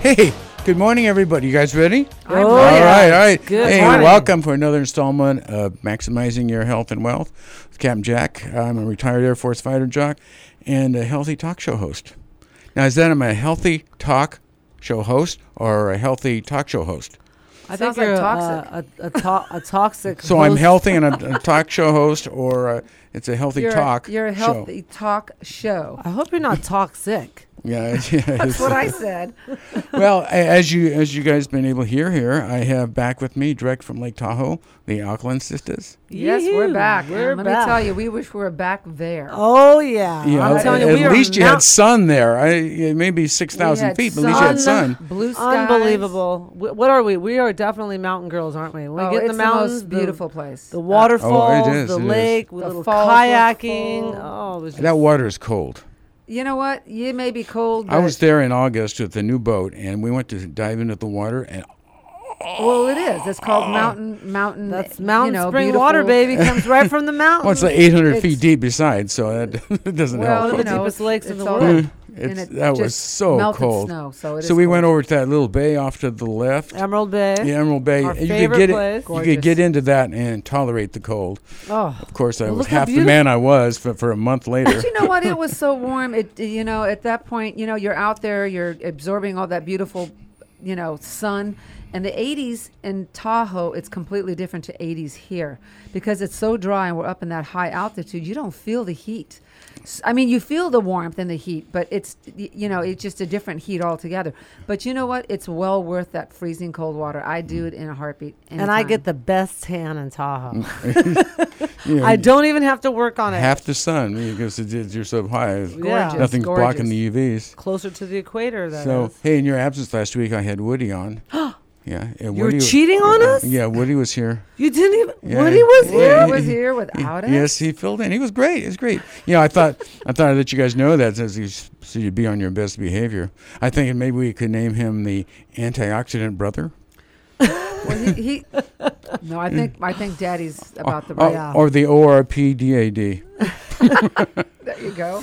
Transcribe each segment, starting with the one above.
Hey, good morning, everybody. You guys ready? I'm All ready. right. Good Hey, morning. welcome for another installment of Maximizing Your Health and Wealth with Captain Jack. I'm a retired Air Force fighter jock and a healthy talk show host. Now, is that I'm a healthy talk show host or a healthy talk show host? I think Sounds like you're toxic. a toxic. So I'm host. healthy and a talk show host, or it's a healthy talk You're a show. healthy talk show. I hope you're not toxic. Yeah, That's what I said. Well, as you guys been able to hear here, I have back with me, direct from Lake Tahoe, the Alkaline Sisters. Yes, we're Yee-hoo, back. we're and let back. me tell you, we wish we were back there. Oh yeah. Yeah, I'm telling you, at we are least you had mount- sun there. Maybe 6,000 feet, but at least you had sun. Blue skies. unbelievable. What are we? We are definitely mountain girls, aren't we? When we get in the it's mountains, the most beautiful place. the waterfalls, is, the it is. lake, The with little falls were kayaking. full. Oh, it was just That water is cold. You know what? You may be cold. I but- was there in August with the new boat, and we went to dive into the water, and Well, it is. It's called mountain. that's mountain spring beautiful. water, baby. Comes right from the mountain. well, it's like 800 It's- feet deep besides, so that it doesn't Well, One help. of the you know, deepest lakes in the all world. that- and it That was just so melted cold. Snow, so So we cold. went over to that little bay off to the left. Emerald Bay. The Emerald Bay. Our You favorite could get place. you could get into that and tolerate the cold. Oh, Of course, I Well, was look how half the beautiful- man I was for a month later. But you know what? It was so warm. At that point, you're out there, you're absorbing all that beautiful, sun. And the 80s in Tahoe, it's completely different to 80s here because it's so dry and we're up in that high altitude. You don't feel the heat. I mean, you feel the warmth and the heat, but it's just a different heat altogether. But you know what? It's well worth that freezing cold water. I do it in a heartbeat. and I anytime. get the best tan in Tahoe. You know, I don't even have to work on it. half the sun because you're so high. Yeah. Nothing's Gorgeous. blocking the UVs. Closer to the equator, that So, is. hey, in your absence last week, I had Woody on. Yeah, and You were Woody cheating on us? Yeah, Woody was here. You didn't even. Yeah. Woody was here. He was here without us. Yes, he filled in. He was great. It was great. I thought I'd let you guys know that so you'd be on your best behavior. I think maybe we could name him the antioxidant brother, Well, he no, I think Daddy's about the or, right. Yeah. or the ORPDAD. There you go.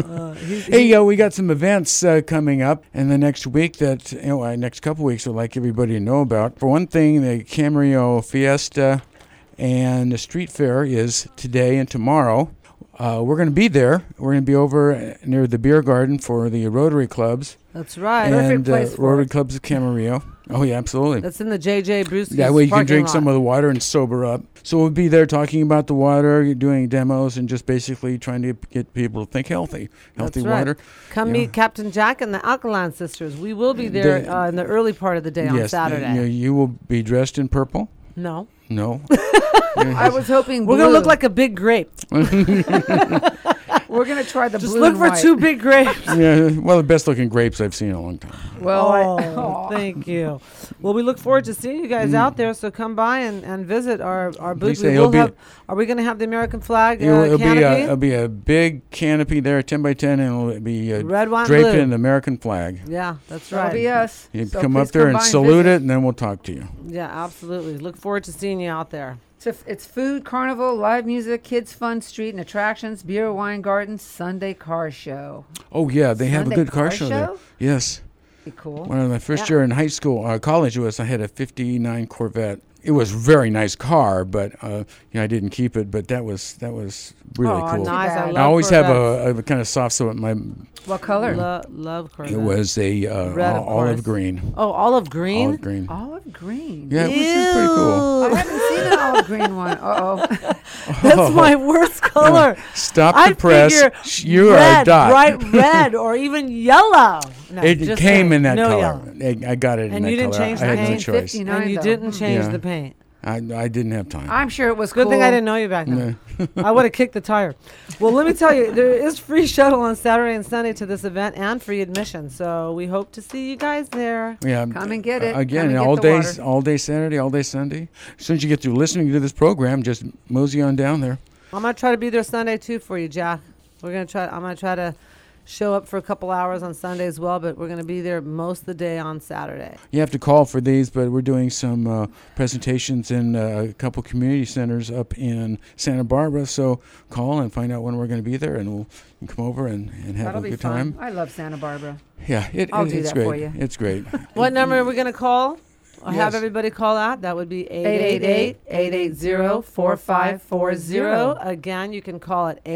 Hey, we got some events coming up in the next week that next couple weeks I'd like everybody to know about. For one thing, the Camarillo Fiesta and the Street Fair is today and tomorrow. We're going to be there. We're going to be over near the beer garden for the Rotary Clubs That's right. and place for Rotary it. Clubs of Camarillo. Oh yeah, absolutely. That's in the JJ Brewski's That way you can parking drink lot. some of the water and sober up. So we'll be there talking about the water, doing demos, and just basically trying to get people to think healthy That's right. water. Come Yeah. meet Captain Jack and the Alkaline Sisters. We will be there in the early part of the day on Yes, Saturday. you will be dressed in purple. No. No. I was hoping We're blue. going to look like a big grape. We're gonna try the Just blue look and for white. 2 big grapes. Yeah, well, the best looking grapes I've seen in a long time. Well, Oh, thank you. Well, we look forward to seeing you guys out there. So come by and visit our booth. say it'll be- Are we going to have the American flag It'll canopy? be a big canopy there, 10 by 10, and it'll be Red, white, draped blue. in the American flag. Yeah, that's that'll right. be us. You So come please up there and by salute visit. it, and then we'll talk to you. Yeah, absolutely. Look forward to seeing you out there. It's food, carnival, live music, kids fun, street and attractions, beer, wine garden, Sunday car show. Oh, yeah, they have a Sunday good car car show there. show? Yes. Be cool. When I was my first Yeah. year in college I had a 59 Corvette. It was a very nice car, but I didn't keep it. But that was really oh, cool. nice. bad. I, love I always have Corvettes. a kind of soft spot. What color? Love Corvettes. It was a Red, of olive course. green. Oh, olive green? Olive green. Olive green. Yeah, it was pretty cool. I haven't seen an olive green one. Uh-oh. That's my worst color. Stop I the press. figure You red, are a dot. bright red, or even yellow. No, It just came saying. in that No color. yellow. I got it in And that you didn't color. change I the had no paint? choice. 59 And you though. didn't change Yeah. the paint. I didn't have time. I'm sure it was Good cool. thing I didn't know you back then. I would have kicked the tire. Well, let me tell you, there is free shuttle on Saturday and Sunday to this event and free admission. So we hope to see you guys there. Yeah, Come and get it. Again, Come and all get the day, water. all day Saturday, all day Sunday. As soon as you get through listening to this program, just mosey on down there. I'm gonna try to be there Sunday too for you, Jack. I'm gonna try to show up for a couple hours on Sunday as well, but we're going to be there most of the day on Saturday. You have to call for these, but we're doing some presentations in a couple community centers up in Santa Barbara. So call and find out when we're going to be there, and we'll come over and have That'll a be good fun. time. I love Santa Barbara. Yeah, I'll do it's that great. for you. It's great. What number are we going to call? Or have Yes. everybody call out? That would be 888-880-4540. Again, you can call it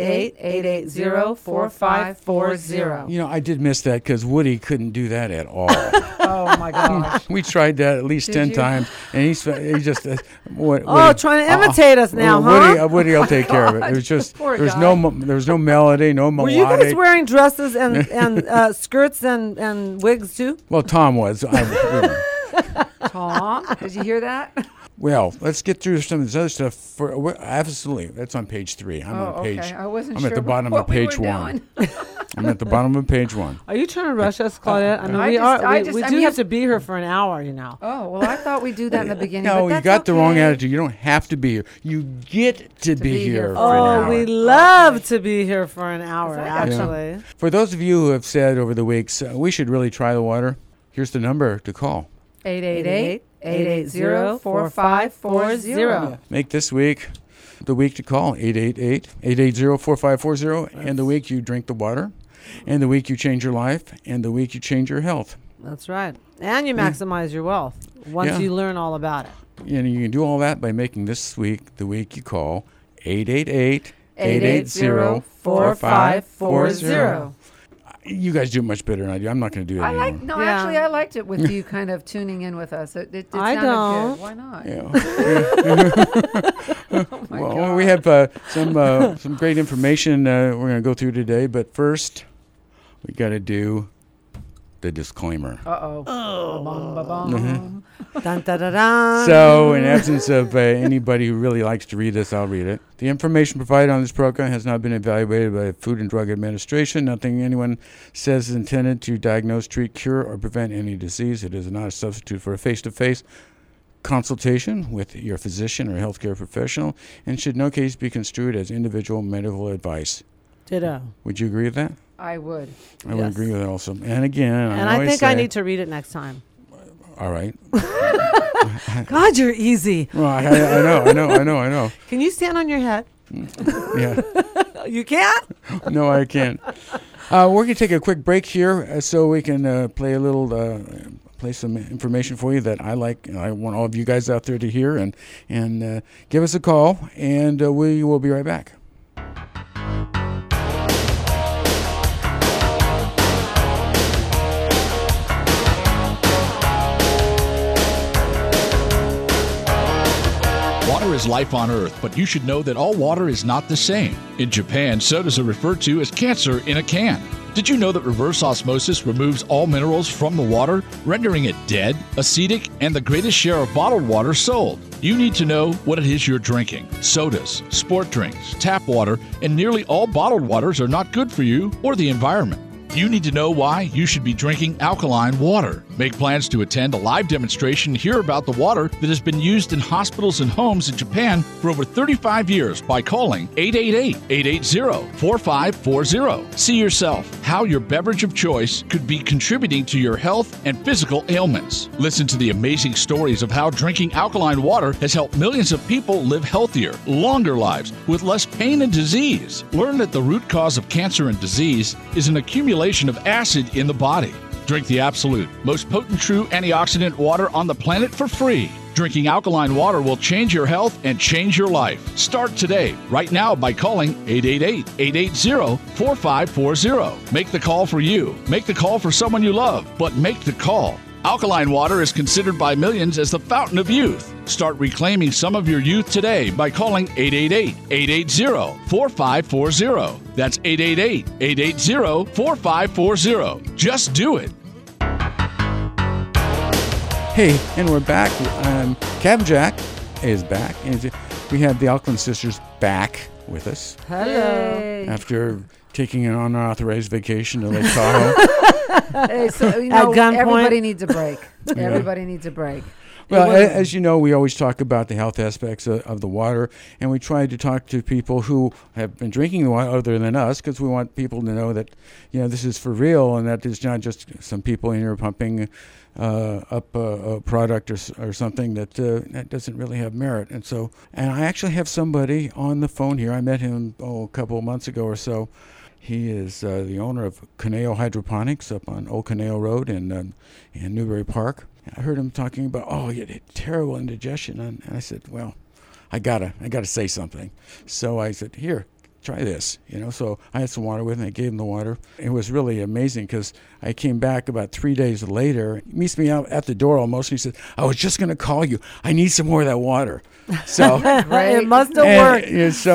888-880-4540. You know, I did miss that because Woody couldn't do that at all. Oh, my gosh. We tried that at least Did 10 you? times, and he just Woody, trying to imitate us now, Woody will take care of it. It was just Poor there was guy. there was no melody, no Were melodic. you guys wearing dresses and skirts and wigs too? Well, Tom was. Tom, did you hear that? Well, let's get through some of this other stuff. Absolutely, that's on page 3. I'm on page. Okay. I wasn't I'm sure at the bottom what of page we were 1. doing. I'm at the bottom of page 1. Are you trying to rush us, Claudette? I mean, I we just- are. I We, just- we I do mean- have to be here for an hour, you know. Oh, well, I thought we'd do that in the beginning. No, but you that's got the wrong okay. attitude. You don't have to be here. You get to be be here here. for for an Oh, hour. we love to be here for an hour, Because I got actually. For those of you who have said over the weeks, we should really try the water, here's the number to call. 888-880-4540. Make this week the week to call, 888-880-4540, and the week you drink the water, and the week you change your life, and the week you change your health. That's right. And you maximize your wealth once Yeah. you learn all about it. And you can do all that by making this week the week you call, 888-880-4540. You guys do it much better than I do. I'm not going to do it anymore. Yeah. Actually, I liked it with you kind of tuning in with us. It I sounded don't. good. Why not? Yeah. Oh my Well, God. we have some great information we're going to go through today, but first we got to do the disclaimer. Uh-oh. Bum, ba, bum. Dun, da, da, da. So, in absence of anybody who really likes to read this, I'll read it. The information provided on this program has not been evaluated by the Food and Drug Administration. Nothing anyone says is intended to diagnose, treat, cure, or prevent any disease. It is not a substitute for a face-to-face consultation with your physician or healthcare professional, and should in no case be construed as individual medical advice. Ditto. Would you agree with that? I would. I would Yes. agree with that also. And again, And I always think I say- need to read it next time. All right. God, you're easy. Well, I know. Can you stand on your head? Yeah. You can't? No, I can't. We're going to take a quick break here so we can play a little, play some information for you that I like. I want all of you guys out there to hear, and give us a call, and we will be right back. Water is life on Earth, but you should know that all water is not the same. In Japan, sodas are referred to as cancer in a can. Did you know that reverse osmosis removes all minerals from the water, rendering it dead, acidic, and the greatest share of bottled water sold? You need to know what it is you're drinking. Sodas, sport drinks, tap water, and nearly all bottled waters are not good for you or the environment. You need to know why you should be drinking alkaline water. Make plans to attend a live demonstration, hear about the water that has been used in hospitals and homes in Japan for over 35 years by calling 888-880-4540. See yourself how your beverage of choice could be contributing to your health and physical ailments. Listen to the amazing stories of how drinking alkaline water has helped millions of people live healthier, longer lives with less pain and disease. Learn that the root cause of cancer and disease is an accumulation of acid in the body. Drink the absolute, most potent true antioxidant water on the planet for free. Drinking alkaline water will change your health and change your life. Start today, right now, by calling 888-880-4540. Make the call for you. Make the call for someone you love, but make the call. Alkaline water is considered by millions as the fountain of youth. Start reclaiming some of your youth today by calling 888-880-4540. That's 888-880-4540. Just do it. Hey, and we're back. Cab Jack is back. And we have the Alkaline Sisters back with us Hello. Hey. after taking an unauthorized vacation to Lake Tahoe. Hey, so, At gunpoint. everybody needs a break. Everybody needs a break. Well, will. as you know, we always talk about the health aspects of the water, and we try to talk to people who have been drinking the water other than us, because we want people to know that, this is for real, and that there's not just some people in here pumping up a product or something that doesn't really have merit. And I actually have somebody on the phone here. I met him a couple of months ago or so. He is the owner of Conejo Hydroponics up on Old Conejo Road in Newbury Park. I heard him talking about, you had terrible indigestion, and I said, well, I gotta say something. So I said, here, try this. So I had some water with him. I gave him the water. It was really amazing because I came back about 3 days later. He meets me out at the door almost. And he said, I was just going to call you. I need some more of that water. So It must have worked.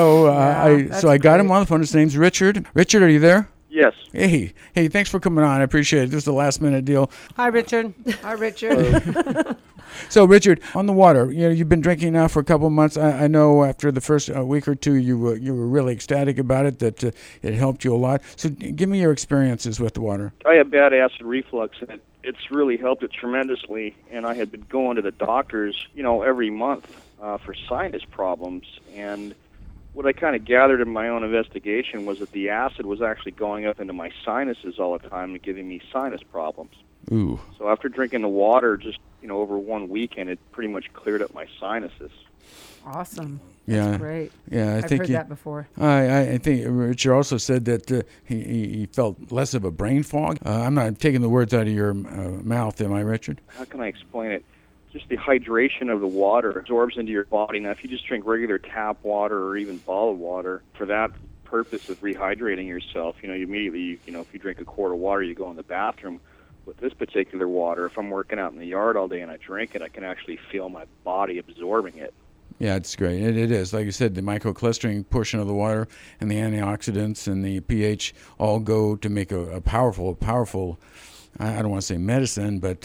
I got him on the phone. His name's Richard. Richard, are you there? Yes. Hey, thanks for coming on. I appreciate it. This is a last-minute deal. Hi, Richard. Hi, Richard. So, Richard, on the water, you've been drinking now for a couple of months. I know after the first week or two, you were really ecstatic about it, that it helped you a lot. So, give me your experiences with the water. I have bad acid reflux, and it's really helped it tremendously. And I had been going to the doctors, every month for sinus problems. And what I kind of gathered in my own investigation was that the acid was actually going up into my sinuses all the time and giving me sinus problems. Ooh. So after drinking the water, just over one weekend, it pretty much cleared up my sinuses. Awesome. Yeah. That's great. Yeah, I've heard that before. I think Richard also said that he felt less of a brain fog. I'm not taking the words out of your mouth, am I, Richard? How can I explain it? Just the hydration of the water absorbs into your body. Now, if you just drink regular tap water or even bottled water for that purpose of rehydrating yourself, you immediately, if you drink a quart of water, you go in the bathroom. With this particular water, if I'm working out in the yard all day and I drink it, I can actually feel my body absorbing it. Yeah, it's great. It is. Like you said, the microclustering portion of the water and the antioxidants and the pH all go to make a powerful, I don't want to say medicine, but,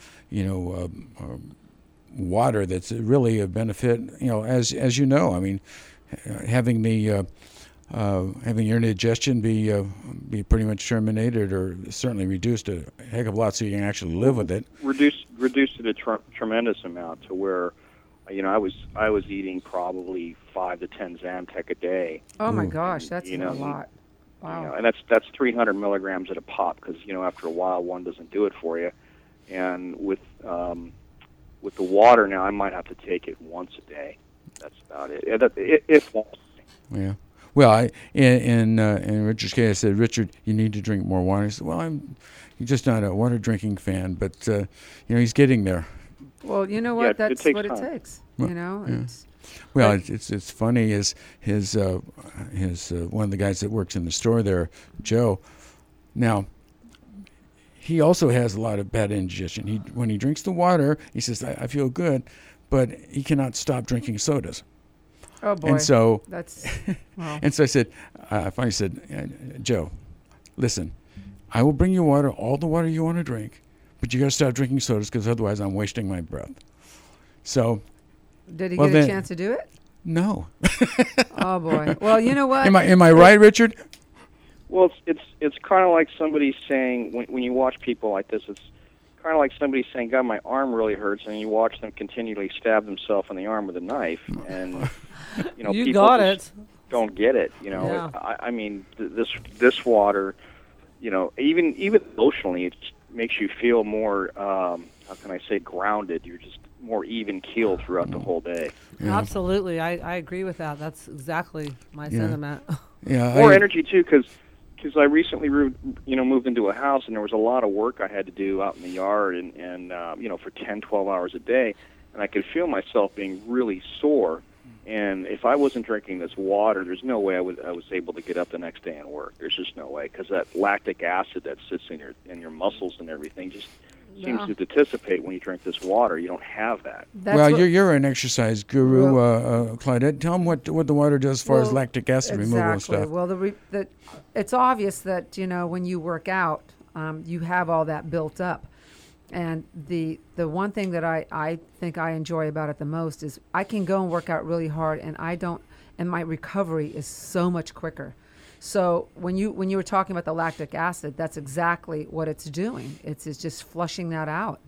water that's really a benefit, as you know. I mean, having having your indigestion be pretty much terminated or certainly reduced a heck of a lot so you can actually live with it. Reduced it a tremendous amount to where, I was eating probably 5 to 10 Zantac a day. Oh my gosh, that's a lot. Wow. And that's 300 milligrams at a pop because after a while one doesn't do it for you. And with the water now, I might have to take it once a day. That's about it. If once. Yeah. Well, in Richard's case, I said, Richard, you need to drink more water. He said, well, he's just not a water drinking fan, but he's getting there. Well, you know what? Yeah, That's it what takes it time. takes. Yeah. Well, it's funny. His one of the guys that works in the store there, Joe. Now, he also has a lot of bad indigestion. When he drinks the water, he says, I feel good, but he cannot stop drinking sodas. Oh boy. And so that's. Wow. And so I said, I finally said, Joe, listen, I will bring you water, all the water you want to drink, but you got to stop drinking sodas because otherwise I'm wasting my breath. So. Did he get a chance to do it? No. Oh boy. Well, you know what? Am I right, Richard? Well, it's kind of like somebody saying when you watch people like this, it's kind of like somebody saying, God, my arm really hurts, and you watch them continually stab themselves in the arm with a knife, and You people got just it. don't get it. Yeah. I mean, this water, even emotionally, it just makes you feel more. How can I say grounded? You're just more even keeled throughout the whole day. Yeah. Absolutely, I agree with that. That's exactly my sentiment. Yeah. More energy too, because I recently moved into a house and there was a lot of work I had to do out in the yard and for 10, 12 hours a day, and I could feel myself being really sore. And if I wasn't drinking this water, there's no way I was able to get up the next day and work. There's just no way, because that lactic acid that sits in your muscles and everything just seems to dissipate when you drink this water. You don't have that. You're an exercise guru, Claudette. Tell them what the water does as far as lactic acid removal and stuff. Well, it's obvious that when you work out, you have all that built up. And the one thing that I think I enjoy about it the most is I can go and work out really hard, and my recovery is so much quicker. So when you were talking about the lactic acid, that's exactly what it's doing. It's just flushing that out.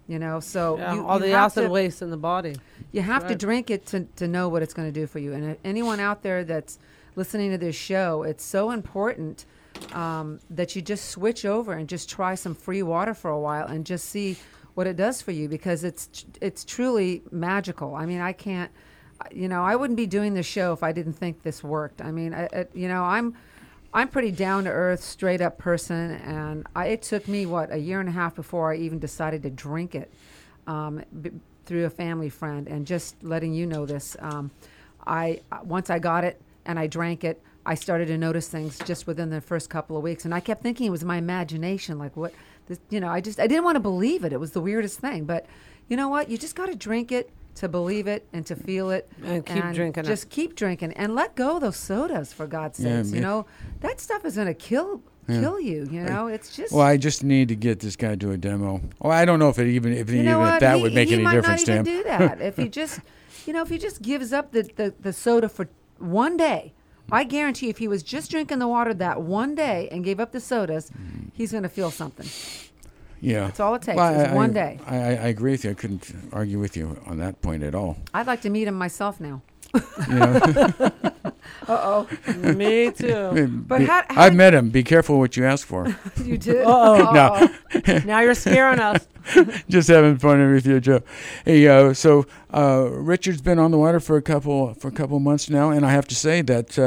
You know, so Yeah, you, all you the have acid to, waste in the body. you have to Right. drink it to know what it's going to do for you. And if anyone out there that's listening to this show, it's so important that you just switch over and just try some free water for a while and just see what it does for you, because it's truly magical. I mean, I can't, I wouldn't be doing this show if I didn't think this worked. I mean, I'm pretty down to earth, straight up person, and it took me a year and a half before I even decided to drink it through a family friend. And just letting you know this, once I got it and I drank it, I started to notice things just within the first couple of weeks, and I kept thinking it was my imagination, like what this, I didn't want to believe it. It was the weirdest thing, but you know what? You just got to drink it to believe it and to feel it, And keep drinking it. Just keep drinking and let go of those sodas, for God's Yeah, sakes. That stuff is going to kill you. It's just. Well, I just need to get this guy to a demo. Well, I don't know if what? that would make he any might difference to not him. even do that. If he just, if he just gives up the soda for one day, I guarantee if he was just drinking the water that one day and gave up the sodas, he's going to feel something. Yeah, That's all it takes, Well, is one day. I agree with you. I couldn't argue with you on that point at all. I'd like to meet him myself now. Me too. But how I've met him. Be careful what you ask for. you did? No. Now you're scaring us. Just having fun with you, Joe. Hey, so Richard's been on the water for a couple months now, and I have to say that,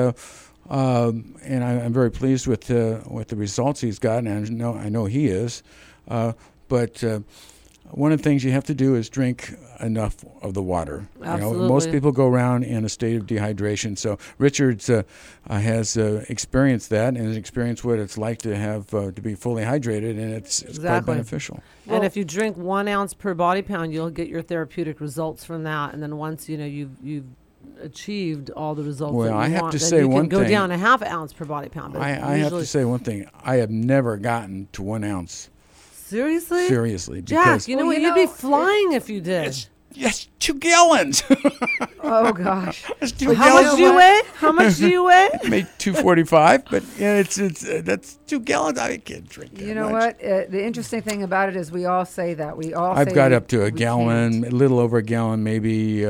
and I'm very pleased with the results he's gotten, and I know he is. But one of the things you have to do is drink enough of the water. Absolutely. Most people go around in a state of dehydration. So Richard's has experienced that and has experienced what it's like to have to be fully hydrated, and it's quite Exactly. beneficial. And if you drink 1 ounce per body pound, you'll get your therapeutic results from that. And then once you've achieved all the results Well, that you I have want, to then say you one can go thing. down a ½ ounce per body pound. But I have to usually- say one thing. I have never gotten to 1 ounce. Seriously? Seriously. Jack, Because you know Well, what? you You'd be know, flying if you did. yes, 2 gallons. Oh, gosh. That's 2 How gallons. much do you weigh? How much do you weigh? Made 245, but yeah, it's that's 2 gallons. I can't drink that You know much. what? The interesting thing about it is we all say that. We all I've say got we- up to a we gallon, can't. a little over a gallon, maybe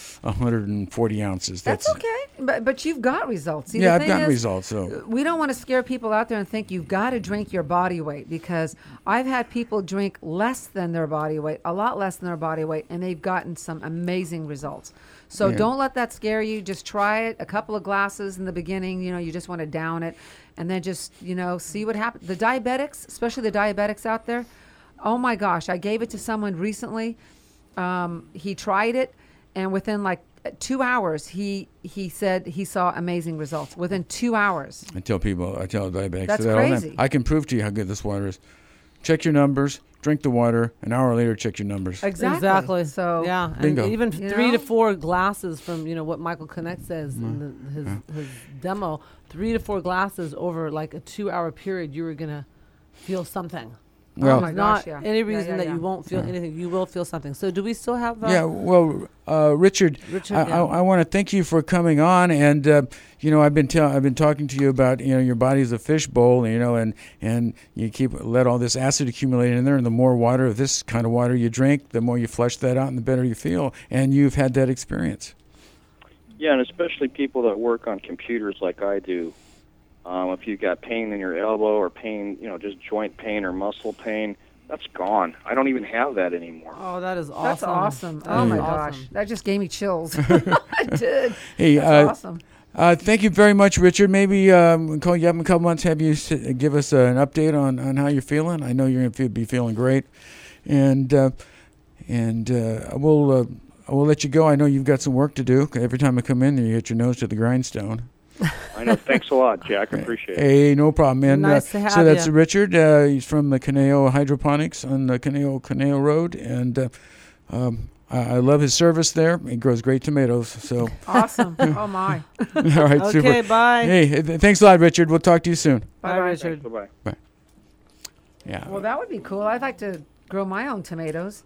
140 ounces. That's okay. But you've got results. See, the Yeah, I've thing gotten is, results. So we don't want to scare people out there and think you've got to drink your body weight, because I've had people drink less than their body weight, a lot less than their body weight, and they've gotten some amazing results. So Yeah. don't let that scare you. Just try it. A couple of glasses in the beginning, you just want to down it, and then just, see what happens. The diabetics, especially the diabetics out there, oh my gosh, I gave it to someone recently. He tried it, and within 2 hours, he said he saw amazing results within 2 hours. I tell diabetics That's that all the time. crazy. I can prove to you how good this water is. Check your numbers, drink the water. An hour later, check your numbers. Exactly. So yeah, Bingo. and even You 3 to know? 4 glasses from what Michael Connect says in his demo. 3 to 4 glasses over a 2-hour period, you were gonna feel something. Well, Oh my There's gosh, not yeah. any Yeah, reason yeah, that yeah. you won't feel anything. You will feel something. So do we still have? Yeah, well, Richard, Richard, I yeah. want to thank you for coming on, and I've been talking to you about your body's a fishbowl, and you let all this acid accumulate in there, and the more water of this kind of water you drink, the more you flush that out, and the better you feel, and you've had that experience. Yeah, and especially people that work on computers like I do. If you've got pain in your elbow or pain, just joint pain or muscle pain, that's gone. I don't even have that anymore. Oh, that is awesome. That's awesome. That Oh is my awesome. gosh, that just gave me chills. I did. Hey, That's awesome. thank you very much, Richard. Maybe we'll call you up in a couple months, have you give us an update on how you're feeling. I know you're going to be feeling great, and we'll let you go. I know you've got some work to do. Every time I come in there, you hit your nose to the grindstone. I know. Thanks a lot, Jack. I appreciate it. Hey, no problem. And Nice to have so that's ya. Richard. He's from the Caneo Hydroponics on the Caneo Road, and I love his service there. He grows great tomatoes. So, Awesome. Oh my. all right, Okay, super. bye. Hey, thanks a lot, Richard. We'll talk to you soon. Bye, Richard. Bye-bye. Yeah. Well, that would be cool. I'd like to grow my own tomatoes.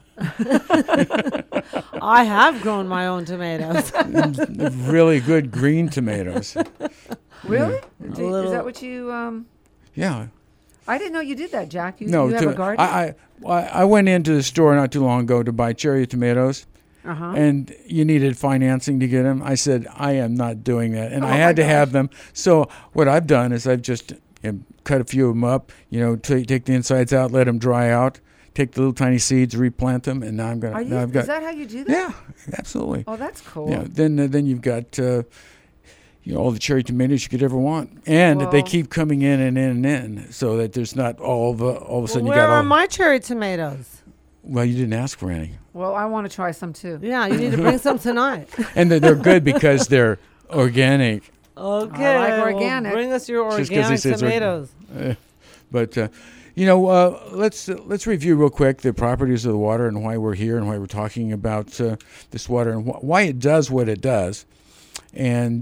I have grown my own tomatoes. Really good green tomatoes. Really? little- Is that what you? Yeah. I didn't know you did that, Jack. You have to- a garden? I went into the store not too long ago to buy cherry tomatoes, Uh-huh. and you needed financing to get them. I said, I am not doing that, and I my had to gosh. have them. So what I've done is I've just cut a few of them up, take the insides out, let them dry out, take the little tiny seeds, replant them, and now I'm gonna. Now I've got. Is that how you do that? Yeah, absolutely. Oh, that's cool. Yeah. Then you've got all the cherry tomatoes you could ever want, and they Well- keep coming in and in and in, so that there's not all of a sudden you Where got are all. my cherry tomatoes? Well, you didn't ask for any, Well, I want to try some too. Yeah, you need to bring some tonight. and they're good because they're organic. Okay. I like well, organic. bring us your Just 'cause he organic says tomatoes. But let's review real quick the properties of the water and why we're here and why we're talking about this water and why it does what it does. And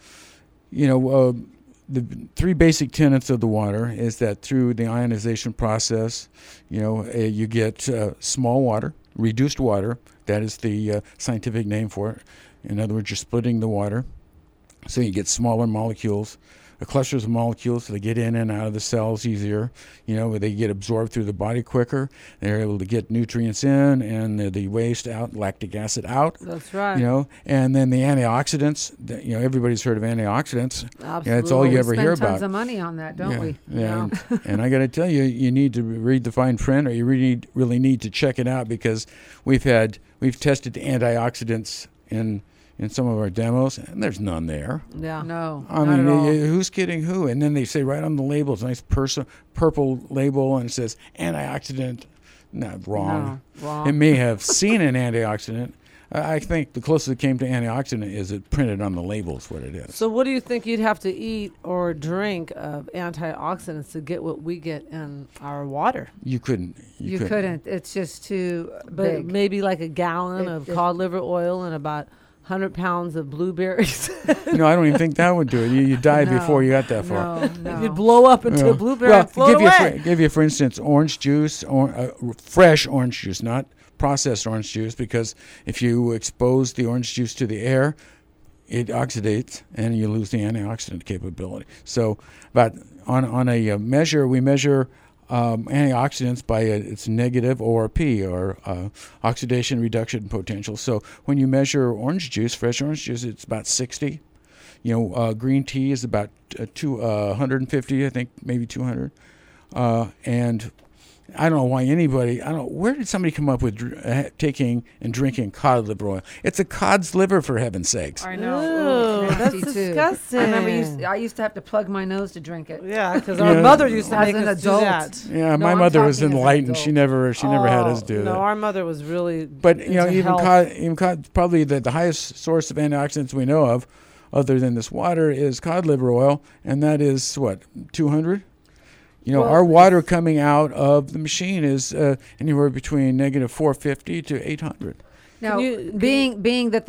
the three basic tenets of the water is that through the ionization process, you get small water, reduced water. That is the scientific name for it. In other words, you're splitting the water, so you get smaller molecules. Clusters of molecules, so they get in and out of the cells easier. They get absorbed through the body quicker. They're able to get nutrients in and the waste out, lactic acid out. That's right. And then the antioxidants. Everybody's heard of antioxidants. Absolutely. That's all you We ever spend hear tons about. of money on that, don't we? Yeah. And I got to tell you, you need to read the fine print, or you really need to check it out, because we've tested the antioxidants in some of our demos, and there's none there. Yeah. No, I not mean, at all. who's kidding who? And then they say right on the labels, nice purple label, and it says antioxidant. No, wrong. No, wrong. It may have seen an antioxidant. I think the closest it came to antioxidant is it printed on the labels what it is. So what do you think you'd have to eat or drink of antioxidants to get what we get in our water? You couldn't. You couldn't. It's just too But big. maybe like a gallon of cod liver oil and about 100 pounds of blueberries. No, I don't even think that would do it. You died No, before you got that far. No. You'd blow up into a blueberry and float away. Give you, for instance, orange juice, fresh orange juice, not processed orange juice, because if you expose the orange juice to the air, it oxidates and you lose the antioxidant capability. So, but on a measure, we measure antioxidants by its negative ORP, or oxidation reduction potential. So when you measure orange juice, fresh orange juice, it's about 60. Green tea is about 150, I think, maybe 200. And I don't know why where did somebody come up with taking and drinking cod liver oil? It's a cod's liver, for heaven's sakes. I know. Ew, Ooh, that's nasty, too. disgusting. I remember I used to have to plug my nose to drink it. Yeah, because our mother used to As make an us adult. do that. Yeah, No, my I'm mother was talking as an enlightened. She never had us do no, that. our mother was really. But into even health. cod, probably the highest source of antioxidants we know of, other than this water, is cod liver oil, and that is what, 200. Our water coming out of the machine is anywhere between negative 450 to 800. Now, being that the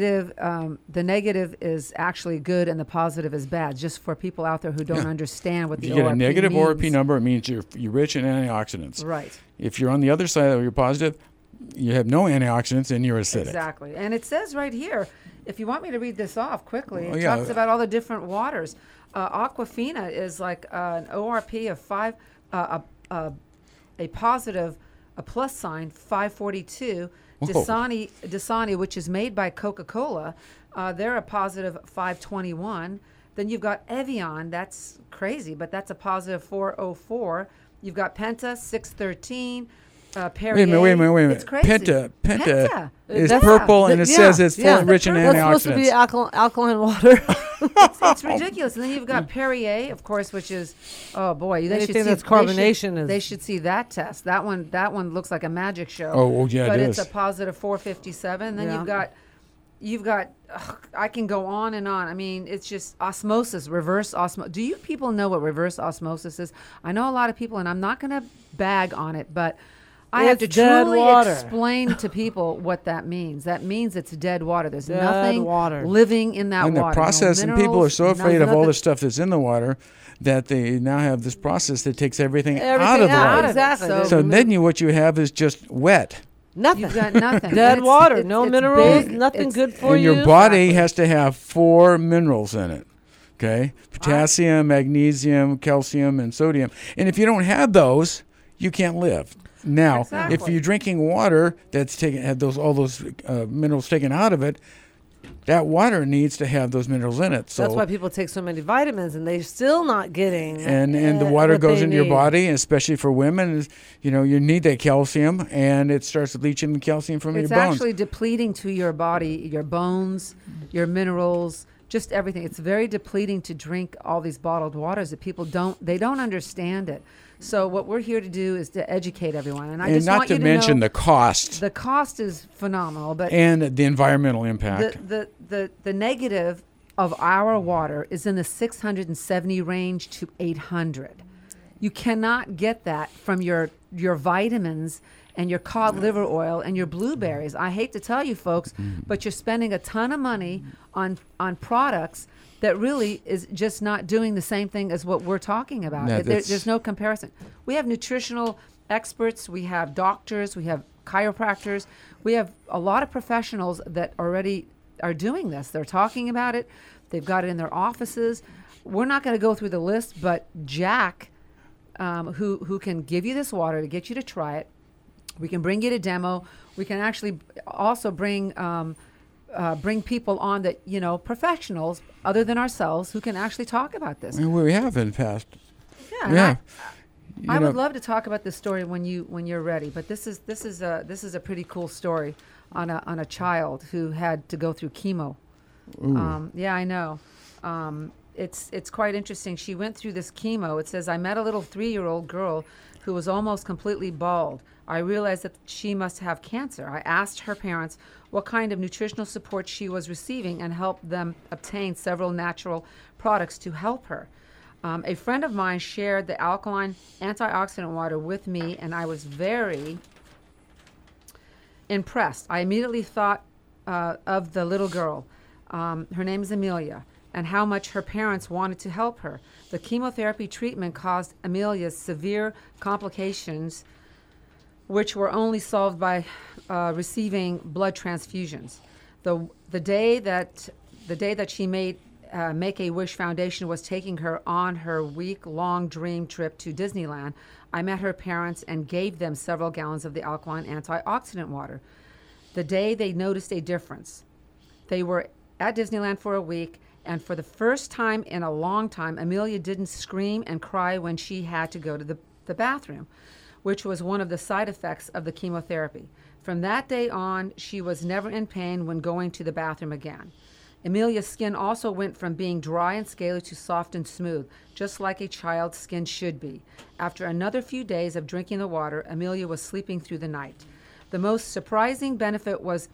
negative is actually good and the positive is bad, just for people out there who don't understand what the If you get a ORP negative means. ORP number, it means you're rich in antioxidants. Right. If you're on the other side, you're positive, you have no antioxidants and you're acidic. Exactly. And it says right here, if you want me to read this off quickly, it yeah. talks about all the different waters. Aquafina is like an ORP of 5, a positive, a plus sign, 542. Whoa. Dasani, which is made by Coca-Cola, they're a positive 521. Then you've got Evian, that's crazy, but that's a positive 404. You've got Penta, 613. Perrier. Wait a minute. It's crazy. Penta is That's- purple, and it says it's yeah. rich in That's supposed to be antioxidants. alkaline water. It's ridiculous. And then you've got Perrier, of course, which is, oh boy, they should Anything see that's carbonation is- They should see that test. That one looks like a magic show. Oh, yeah, but it it's is. a positive 457. Then Yeah. you've got. I can go on and on. I mean, it's just osmosis, reverse osmosis. Do you people know what reverse osmosis is? I know a lot of people, and I'm not going to bag on it, but I have to It's dead truly water. explain to people what that means. That means it's dead water. There's Dead nothing water. living in that And water. the process, and people are so afraid of all this. the stuff that's in the water that they now have this process that takes everything out Everything of the out, water. exactly. So- So then what you have is just wet. Nothing. You've got nothing. Dead And water, it's no minerals, big. nothing It's- good for And you. your body has to have 4 minerals in it. Okay, potassium, magnesium, calcium, and sodium. And if you don't have those, you can't live. Now, Exactly. if you're drinking water that's had all those minerals taken out of it, that water needs to have those minerals in it. So That's why people take so many vitamins, and they're still not getting. and the water what goes they into your need. body, and especially for women. You need that calcium, and it starts leaching the calcium from It's your bones. actually depleting to your body, your bones, your minerals, just everything. It's very depleting to drink all these bottled waters that people don't understand it. So what we're here to do is to educate everyone. And I And just not want to you to mention know the cost the cost is phenomenal, but and the environmental impact. the negative of our water is in the 670 range to 800. You cannot get that from your vitamins and your cod liver oil and your blueberries. I hate to tell you folks, but you're spending a ton of money on products that really is just not doing the same thing as what we're talking about. No, There's no comparison. We have nutritional experts, we have doctors, we have chiropractors, we have a lot of professionals that already are doing this. They're talking about it. They've got it in their offices. We're not going to go through the list, but Jack, who can give you this water to get you to try it, we can bring you to demo. We can actually also bring people on that, professionals other than ourselves who can actually talk about this. And we have in the past. And Yeah. I would love to talk about this story when you're ready, but this is a pretty cool story on a child who had to go through chemo. Yeah, I know. It's quite interesting. She went through this chemo. It says, I met a little 3-year-old girl who was almost completely bald. I realized that she must have cancer. I asked her parents what kind of nutritional support she was receiving and helped them obtain several natural products to help her. A friend of mine shared the alkaline antioxidant water with me, and I was very impressed. I immediately thought of the little girl. Her name is Amelia, and how much her parents wanted to help her. The chemotherapy treatment caused Amelia's severe complications, which were only solved by receiving blood transfusions. The day that she made Make-A-Wish Foundation was taking her on her week-long dream trip to Disneyland, I met her parents and gave them several gallons of the alkaline antioxidant water. The day they noticed a difference, they were at Disneyland for a week, and for the first time in a long time, Amelia didn't scream and cry when she had to go to the bathroom, which was one of the side effects of the chemotherapy. From that day on, she was never in pain when going to the bathroom again. Amelia's skin also went from being dry and scaly to soft and smooth, just like a child's skin should be. After another few days of drinking the water, Amelia was sleeping through the night. The most surprising benefit was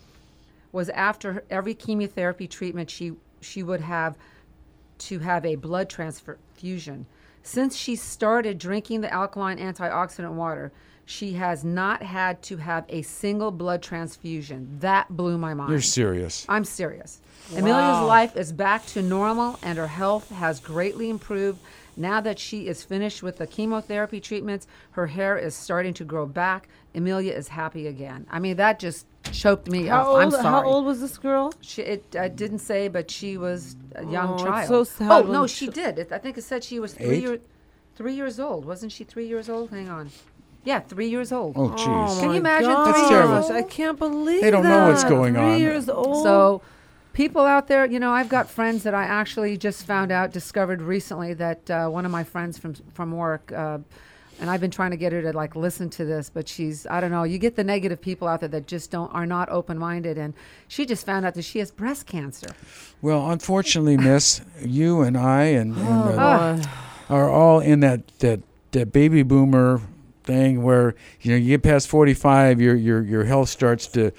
after every chemotherapy treatment, she would have to have a blood transfusion. Since she started drinking the alkaline antioxidant water, she has not had to have a single blood transfusion. That blew my mind. You're serious. I'm serious. Amelia's life is back to normal, and her health has greatly improved. Now that she is finished with the chemotherapy treatments, her hair is starting to grow back. Amelia is happy again. I mean, that just choked me up. I'm sorry. How old was this girl? It didn't say, but she was a young Oh, child. it's so sad Oh, when no, she did. I think it said she was 3 years old. Wasn't she 3 years old? Hang on. Yeah, 3 years old. Oh, jeez. Can you imagine gosh, 3 years terrible. old? I can't believe They don't know what's that. going 3 on. years old. So people out there, I've got friends that I actually just discovered recently that one of my friends from work, and I've been trying to get her to listen to this, but I don't know, you get the negative people out there that just are not open-minded, and she just found out that she has breast cancer. Well, unfortunately, Miss, you and I and Boy. are all in that baby boomer thing where you get past 45, your health starts to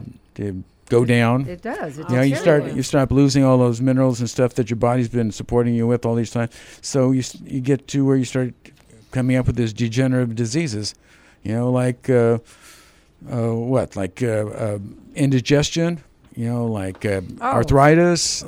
go down. It does. It You deteriorates. start losing all those minerals and stuff that your body's been supporting you with all these times. So you get to where you start coming up with these degenerative diseases, like indigestion, arthritis,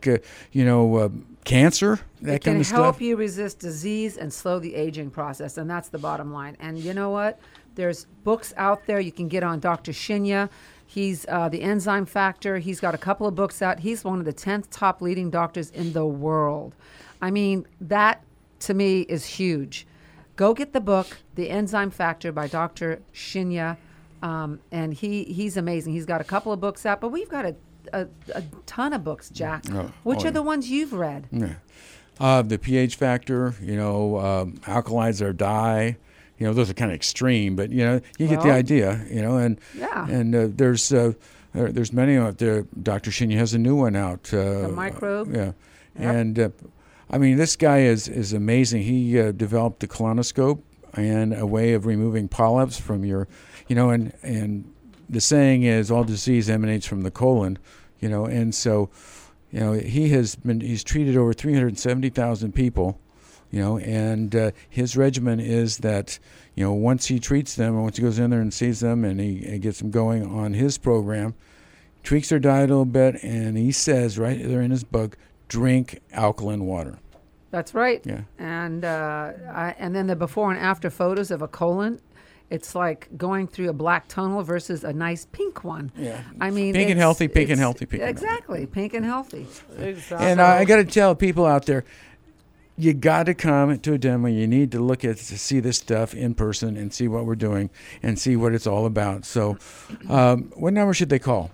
cancer, that It kind can of help stuff. you resist disease and slow the aging process, and that's the bottom line. And you know what? There's books out there you can get on Dr. Shinya. He's the Enzyme Factor. He's got a couple of books out. He's one of the 10th top leading doctors in the world. I mean, that to me is huge. Go get the book, The Enzyme Factor by Dr. Shinya. And he's amazing. He's got a couple of books out, but we've got a ton of books, Jack. Which are the ones you've read? Yeah. The pH Factor, alkalides or dye. Those are kind of extreme, but you get the idea. And there's many out there. Dr. Shinya has a new one out. The Microbe. Yeah, and this guy is amazing. He developed the colonoscope and a way of removing polyps from your, and the saying is all disease emanates from the colon, and so, he's treated over 370,000 people. And his regimen is that, once he treats them, or once he goes in there and sees them and he gets them going on his program, tweaks their diet a little bit, and he says right there in his book, drink alkaline water. That's right. Yeah. And then the before and after photos of a colon, it's like going through a black tunnel versus a nice pink one. Yeah. I mean, pink and healthy, pink and healthy. Exactly, pink and healthy. Exactly. And I got to tell people out there, you got to come to a demo. You need to see this stuff in person and see what we're doing and see what it's all about. So what number should they call?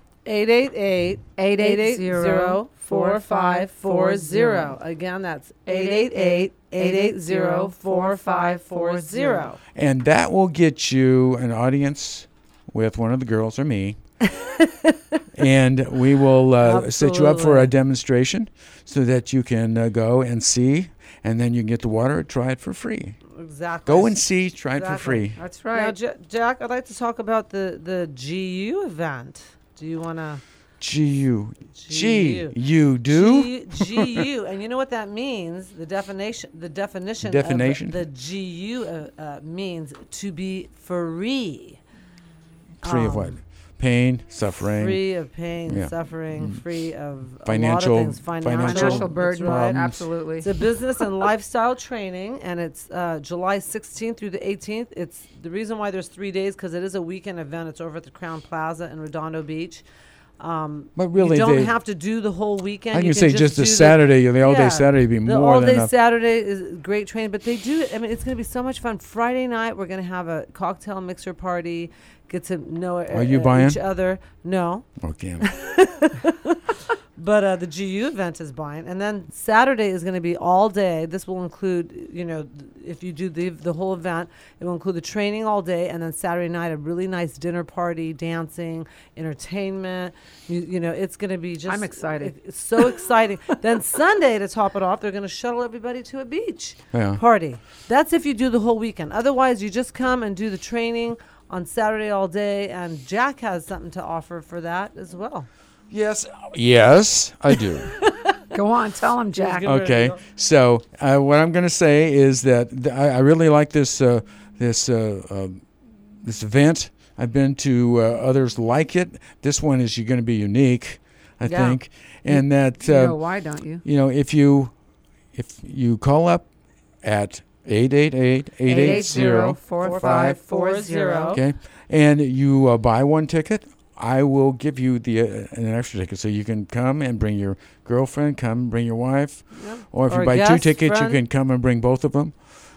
888-880-4540. Again, that's 888-880-4540. And that will get you an audience with one of the girls or me. And we will set you up for a demonstration so that you can go and see, and then you can get the water, try it for free. Exactly. Go and see, try it for free. That's right. Now, Jack, I'd like to talk about the GU event. Do you want to? GU. You do? GU. And you know what that means? The definition. The definition. Of the GU means to be free. Free of what? Pain, suffering. Free of pain, suffering, free of financial, a lot of things. Financial burden, right? Absolutely. It's a business and lifestyle training, and it's July 16th through the 18th. It's the reason why there's 3 days because it is a weekend event. It's over at the Crown Plaza in Redondo Beach. But really, you don't have to do the whole weekend. I can say just a Saturday, the all-day Saturday would be more than enough. The all-day Saturday is great training, but they do. I mean, it's going to be so much fun. Friday night, we're going to have a cocktail mixer party. Get to know each other. No. Okay. But the GU event is buying. And then Saturday is going to be all day. This will include, if you do the whole event, it will include the training all day. And then Saturday night, a really nice dinner party, dancing, entertainment. It's going to be just. I'm excited. It's so exciting. Then Sunday, to top it off, they're going to shuttle everybody to a beach party. That's if you do the whole weekend. Otherwise, you just come and do the training on Saturday all day. And Jack has something to offer for that as well. Yes, I do. Go on, tell him, Jack. Okay, so what I'm going to say is that I really like this event. I've been to others like it. This one is going to be unique, I think, and that why don't you? If you call up at 888-880-4540, okay, and you buy one ticket, I will give you an extra ticket so you can come and bring your girlfriend, come bring your wife, or if you buy 2 tickets, you can come and bring both of them.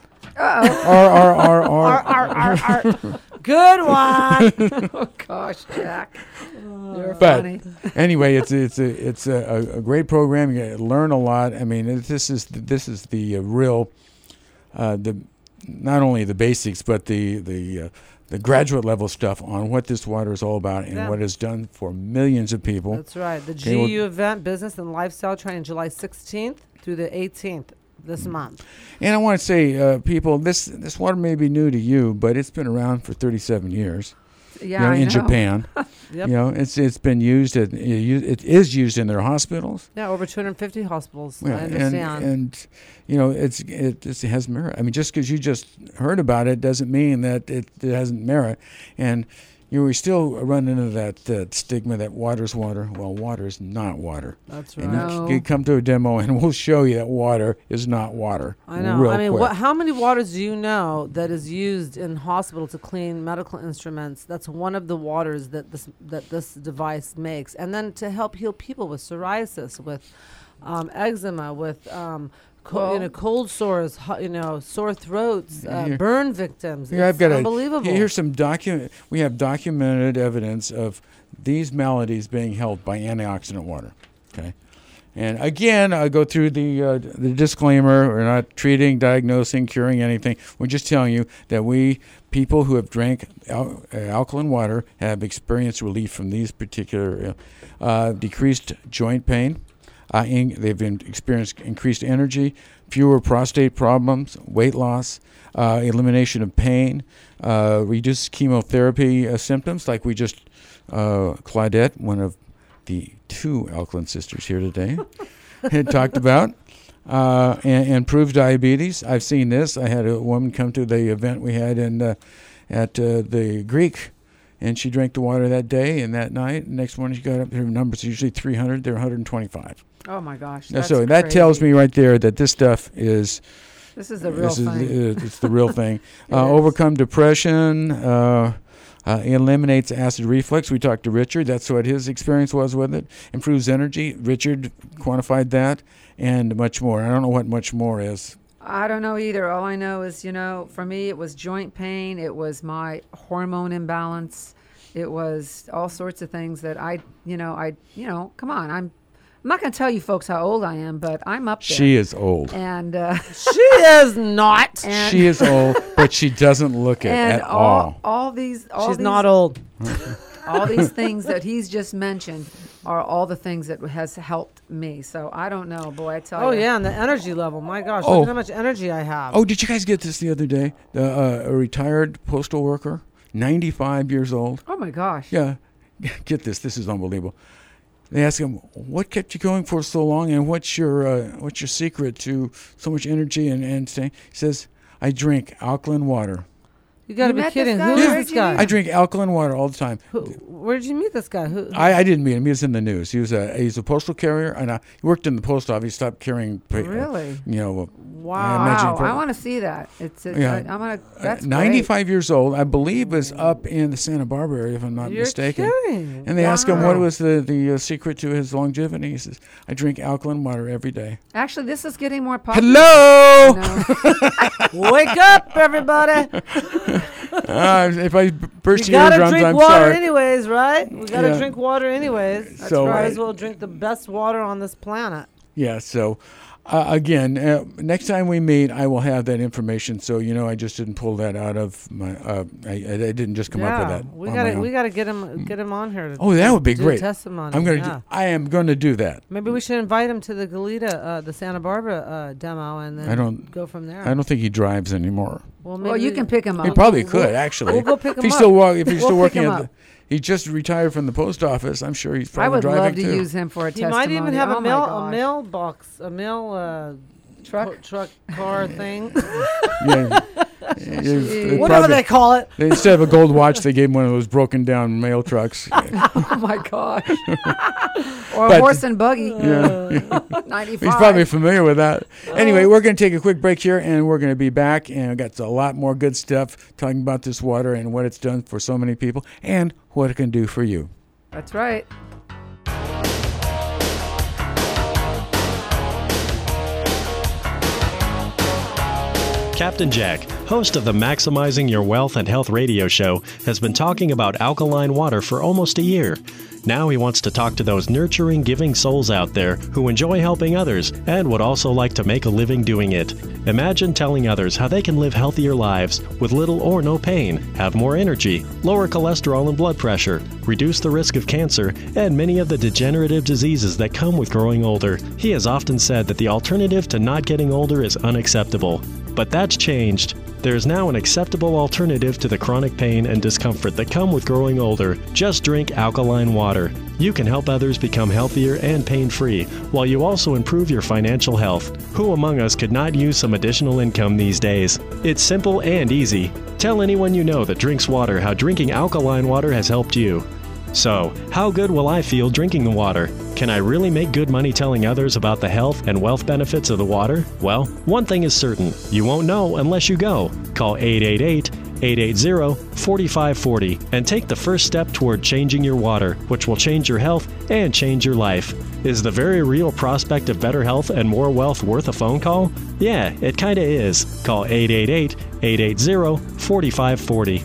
Good one. Oh gosh, Jack, you're but funny. Anyway, it's a great program. You learn a lot. I mean, this is the real, not only the basics, but the graduate level stuff on what this water is all about and what it's done for millions of people. That's right. The GU event, Business and Lifestyle Training, July 16th through the 18th this month. And I want to say, people, this water may be new to you, but it's been around for 37 years. Yeah, in Japan. Yep. It's been used. It is used in their hospitals. Yeah, over 250 hospitals. Yeah, I understand. And it has merit. I mean, just because you just heard about it doesn't mean that it hasn't merit. And we still run into that stigma that water's water. Well, water is not water. That's And right. No. you come to a demo and we'll show you that water is not water. I know. Real I mean, quick. how many waters do you know that is used in hospital to clean medical instruments? That's one of the waters that this device makes, and then to help heal people with psoriasis, with eczema, with cold sores, sore throats, Here- burn victims. Here It's unbelievable. Here's some we have documented evidence of these maladies being helped by antioxidant water. Okay, and again, I go through the disclaimer: we're not treating, diagnosing, curing anything. We're just telling you that people who have drank alkaline water have experienced relief from these particular decreased joint pain. They've experienced increased energy, fewer prostate problems, weight loss, elimination of pain, reduced chemotherapy symptoms, like we just, Claudette, one of the 2 alkaline sisters here today, had talked about, and improved diabetes. I've seen this. I had a woman come to the event we had at the Greek, and she drank the water that day and that night. Next morning she got up, her numbers are usually 300, they're 125. Oh my gosh. So that tells me right there that this stuff is This is the real thing. it's the real thing. It is. Overcome depression, eliminates acid reflux. We talked to Richard. That's what his experience was with it. Improves energy. Richard quantified that, and much more. I don't know what much more is. I don't know either. All I know is, for me, it was joint pain. It was my hormone imbalance. It was all sorts of things that come on. I'm not going to tell you folks how old I am, but I'm up there. She is old. And She is not. and, She is old, but she doesn't look it and at all. all these She's not old. all these things that he's just mentioned are all the things that has helped me. So I don't know, boy. I tell you. Oh yeah, and the energy level. My gosh, Oh. look at how much energy I have. Oh, did you guys get this the other day? A retired postal worker, 95 years old. Oh my gosh. Yeah, get this. This is unbelievable. They ask him, "What kept you going for so long, and what's your secret to so much energy and staying?" He says, "I drink alkaline water. You got to You be met this kidding. guy? Who Where is did this you guy? meet I drink alkaline water all the time." Where did you meet this guy? Who? I didn't meet him. He was in the news. He's a postal carrier, and he worked in the post office. He stopped carrying. Really? I imagine Wow. for- I want to see that. Yeah. I'm gonna. That's 95 years old, I believe, is up in the Santa Barbara area, if I'm not You're mistaken. kidding. And they asked him what Wow. was the secret to his longevity. He says, "I drink alkaline water every day." great. Actually, this is getting more popular. Hello. No. Wake up, everybody! If I burst You your gotta eardrums, drink I'm water sorry. anyways, right? We gotta Yeah. drink water anyways. So, Might as well drink the best water on this planet. Yeah. So, again, next time we meet, I will have that information. So I just didn't pull that out of my. I didn't just come up with that. we on my own. gotta get him on here. To Oh, that would be do great. Testimony. I am going to do that. Maybe we should invite him to the Goleta, the Santa Barbara demo, and then I don't- go from there. I don't think he drives anymore. Well, maybe Well, you can pick him up. He probably could actually. we'll go pick if him he's up. still if he's We'll still pick working him at up. he just retired from the post office. I'm sure he's probably I would driving love to too. use him for a He testimony. might even have Oh a my mail gosh. mailbox, a mail truck car thing. Yeah. Whatever they call it. Instead of a gold watch, they gave him one of those broken down mail trucks. Oh my gosh. Or But- a horse and buggy. Yeah. 95. He's probably familiar with that. Anyway, we're going to take a quick break here, and we're going to be back, and we've got a lot more good stuff talking about this water and what it's done for so many people and what it can do for you. That's right. Captain Jack, host of the Maximizing Your Wealth and Health radio show, has been talking about alkaline water for almost a year. Now he wants to talk to those nurturing, giving souls out there who enjoy helping others and would also like to make a living doing it. Imagine telling others how they can live healthier lives with little or no pain, have more energy, lower cholesterol and blood pressure, reduce the risk of cancer, and many of the degenerative diseases that come with growing older. He has often said that the alternative to not getting older is unacceptable. But that's changed. There is now an acceptable alternative to the chronic pain and discomfort that come with growing older. Just drink alkaline water. You can help others become healthier and pain-free, while you also improve your financial health. Who among us could not use some additional income these days? It's simple and easy. Tell anyone you know that drinks water how drinking alkaline water has helped you. So, how good will I feel drinking the water? Can I really make good money telling others about the health and wealth benefits of the water? Well, one thing is certain. You won't know unless you go. Call 888-880-4540 and take the first step toward changing your water, which will change your health and change your life. Is the very real prospect of better health and more wealth worth a phone call? Yeah, it kinda is. Call 888-880-4540.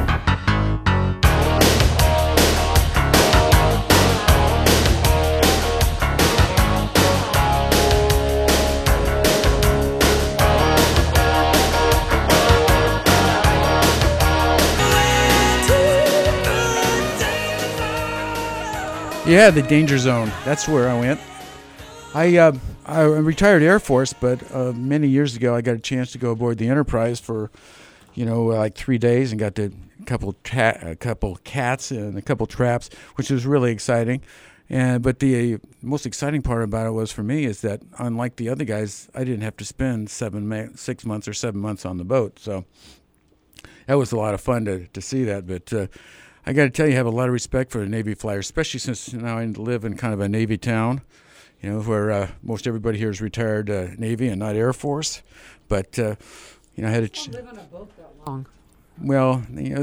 Yeah, the danger zone. That's where I went. I'm retired Air Force, but many years ago I got a chance to go aboard the Enterprise for, like 3 days and got to a couple cats and a couple traps, which was really exciting. But the most exciting part about it was for me is that unlike the other guys, I didn't have to spend 6 months or 7 months on the boat. So that was a lot of fun to see that. But I got to tell you, I have a lot of respect for the Navy flyers, especially since now I live in kind of a Navy town, where most everybody here is retired Navy and not Air Force. But, I had a... Don't live on a boat that long. Well,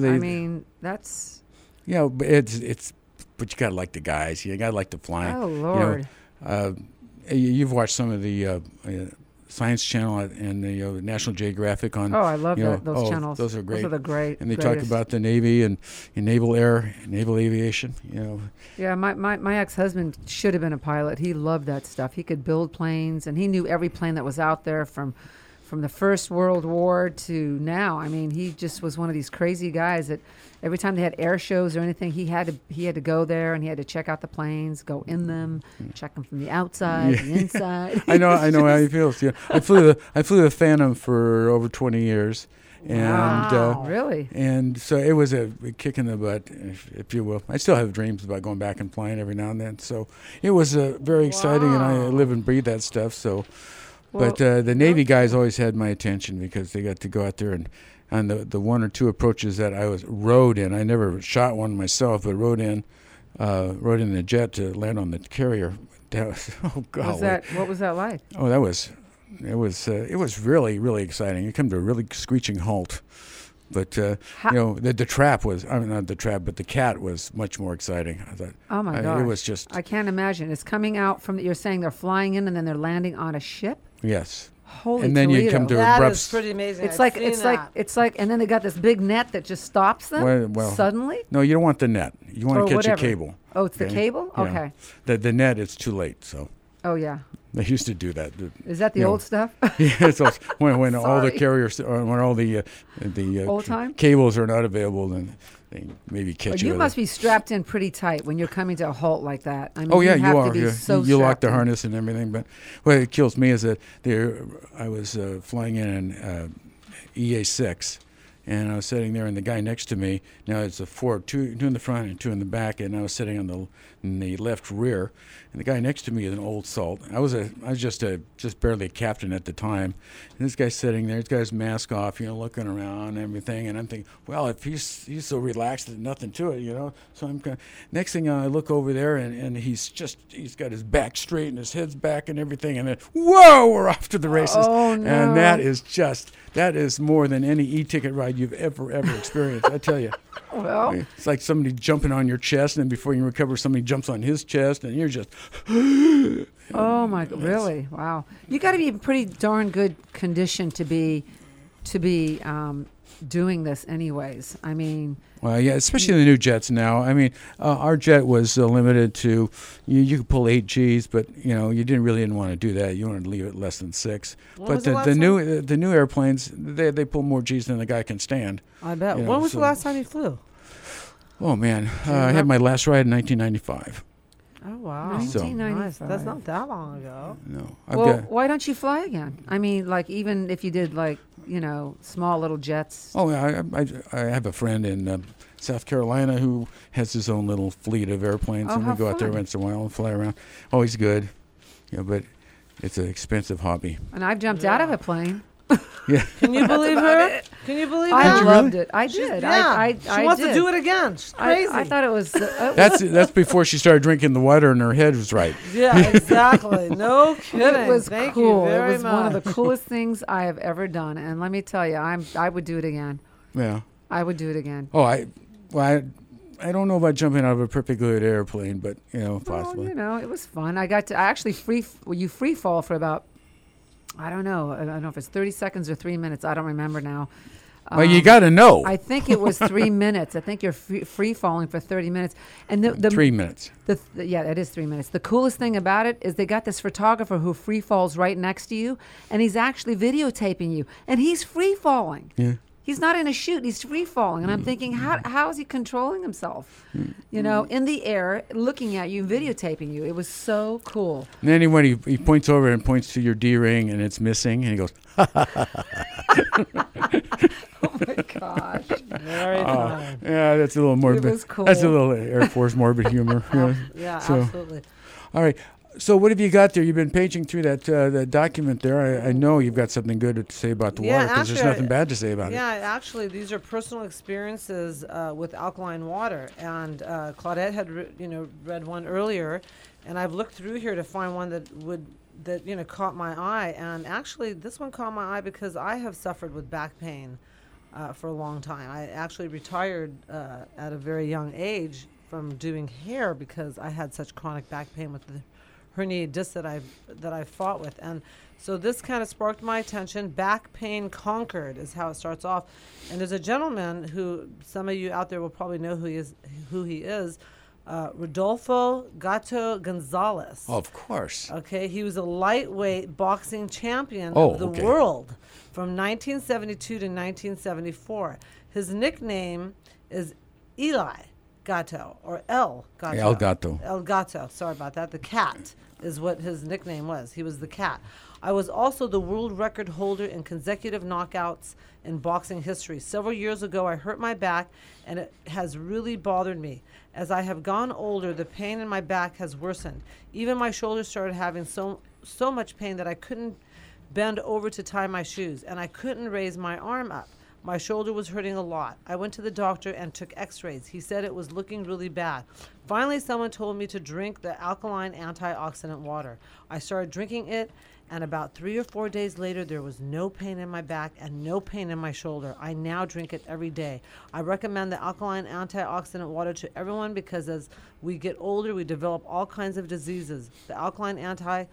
that's... but it's... But you got to like the guys. You got to like the flying. Oh, Lord. You've watched some of the Science Channel and the National Geographic on... Oh, I love those channels. Those are great. Those are the great. And they talk about the Navy and naval aviation, Yeah, my ex-husband should have been a pilot. He loved that stuff. He could build planes, and he knew every plane that was out there from the First World War to now. I mean, he just was one of these crazy guys that every time they had air shows or anything, he had to go there and he had to check out the planes, go in them, check them from the outside, the inside. I know how he feels. Yeah, I flew the Phantom for over 20 years. Wow, really? And so it was a kick in the butt, if you will. I still have dreams about going back and flying every now and then. So it was very exciting, and I live and breathe that stuff. So. But the Navy guys always had my attention because they got to go out there and on the one or two approaches that I rode in. I never shot one myself, but rode in the jet to land on the carrier. That was, oh God! What was that like? Oh, it was really, really exciting. You come to a really screeching halt. But the trap was, not the trap, but the cat was much more exciting. I thought, oh my God! It was just. I can't imagine. It's coming out from. You're saying they're flying in and then they're landing on a ship. Yes. Holy and then Toledo. you come to that abrupt. Is pretty amazing. It's like, and then they got this big net that just stops them suddenly. No, you don't want the net. You want to catch a cable. Oh, it's the cable. Yeah. Okay. The net, it's too late. So. Oh yeah. They used to do that. Is that the old stuff? Yeah, it's also, when all the carriers, when all the old time cables are not available, then they maybe catch you. You must be strapped in pretty tight when you're coming to a halt like that. I mean, you have are. To be so you lock the in. harness and everything. But what it kills me is that I was flying in an EA-6. And I was sitting there, and the guy next to me, now it's two in the front and two in the back, and I was sitting in the left rear. And the guy next to me is an old salt. I was just barely a captain at the time. And this guy's sitting there, he's got his mask off, looking around and everything. And I'm thinking, well, if he's so relaxed, there's nothing to it, So I'm next thing I look over there, and he's got his back straight and his head's back and everything. And then, whoa, we're off to the races. Oh, no. And that is more than any e-ticket ride you've ever experienced, I tell you. Well, it's like somebody jumping on your chest, and then before you recover, somebody jumps on his chest, and you're just... oh, my God, really? Wow. You got to be in pretty darn good condition to be doing this anyways. I mean... Well, yeah, especially the new jets now. I mean, our jet was limited to, you could pull 8 Gs, but, you didn't want to do that. You wanted to leave it less than 6. But the new airplanes, they pull more Gs than the guy can stand. I bet. When was the last time you flew? Oh, man. I had my last ride in 1995. Oh, wow. 1995. That's not that long ago. No. Why don't you fly again? I mean, like, even if you did, like, small little jets. Oh, I have a friend in South Carolina who has his own little fleet of airplanes, and we go out there once in a while and fly around. Always good, but it's an expensive hobby. And I've jumped out of a plane. Yeah. Can you believe her? Can you believe I her? loved it. I did. Yeah, I she wants did. to do it again. She's crazy. I thought it was. That's before she started drinking the water and her head was right. Yeah, exactly. No kidding. It was Thank cool. You very It was one of much. the coolest things I have ever done. And let me tell you, I would do it again. Yeah. I would do it again. Oh, I don't know about jumping out of a perfectly good airplane, but possibly. Well, it was fun. I actually free fall for about, I don't know if it's 30 seconds or 3 minutes. I don't remember now. Well, you got to know. I think it was 3 minutes. I think you're free falling for 30 minutes. And the 3 minutes. Yeah, it is 3 minutes. The coolest thing about it is they got this photographer who free falls right next to you, and he's actually videotaping you, and he's free falling. Yeah. He's not in a chute. He's free falling, and I'm thinking, how is he controlling himself? In the air, looking at you, videotaping you. It was so cool. And then when he points over and points to your D-ring and it's missing, and he goes, Oh my gosh! Very fun. yeah, that's a little morbid. was cool. That's a little Air Force morbid humor. Yeah, So- absolutely. All right. So what have you got there? You've been paging through that document there. I know you've got something good to say about the Yeah, water because there's actually, nothing bad to say about Yeah, actually, these are personal experiences with alkaline water, and Claudette had read one earlier, and I've looked through here to find one that caught my eye, and actually this one caught my eye because I have suffered with back pain for a long time. I actually retired at a very young age from doing hair because I had such chronic back pain with the herniated disc that I fought with, and so this kind of sparked my attention. Back Pain Conquered is how it starts off, and there's a gentleman who some of you out there will probably know who he is, Rodolfo Gato Gonzalez. it. Of course. Okay, he was a lightweight boxing champion Oh, of the okay. world from 1972 to 1974. His nickname is Eli Gato, or El Gato. El Gato. El Gato, sorry about that. The cat is what his nickname was. He was the cat. I was also the world record holder in consecutive knockouts in boxing history. Several years ago, I hurt my back, and it has really bothered me. As I have gone older, the pain in my back has worsened. Even my shoulders started having so much pain that I couldn't bend over to tie my shoes, and I couldn't raise my arm up. My shoulder was hurting a lot. I went to the doctor and took x-rays. He said it was looking really bad. Finally, someone told me to drink the alkaline antioxidant water. I started drinking it, and about 3 or 4 days later, there was no pain in my back and no pain in my shoulder. I now drink it every day. I recommend the alkaline antioxidant water to everyone because as we get older, we develop all kinds of diseases. The alkaline antioxidant